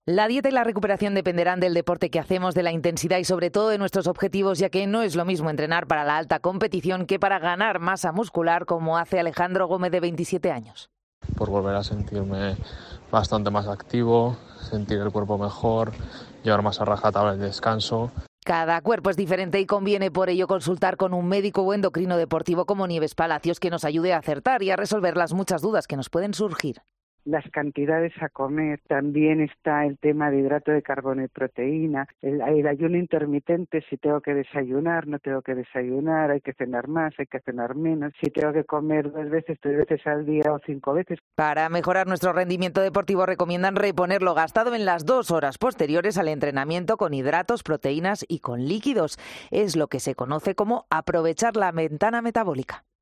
La dieta y la recuperación dependerán del deporte que hacemos, de la intensidad y sobre todo de nuestros objetivos, ya que no es lo mismo entrenar para la alta competición que para ganar masa muscular, como hace Alejandro Gómez, de 27 años. Por volver a sentirme bastante más activo, sentir el cuerpo mejor, llevar más a rajatabla el descanso. Cada cuerpo es diferente y conviene por ello consultar con un médico o endocrino deportivo como Nieves Palacios, que nos ayude a acertar y a resolver las muchas dudas que nos pueden surgir. Las cantidades a comer, también está el tema de hidrato de carbono y proteína, el ayuno intermitente, si tengo que desayunar, no tengo que desayunar, hay que cenar más, hay que cenar menos, si tengo que comer 2 veces, 3 veces al día o 5 veces. Para mejorar nuestro rendimiento deportivo recomiendan reponer lo gastado en las 2 horas posteriores al entrenamiento con hidratos, proteínas y con líquidos. Es lo que se conoce como aprovechar la ventana metabólica.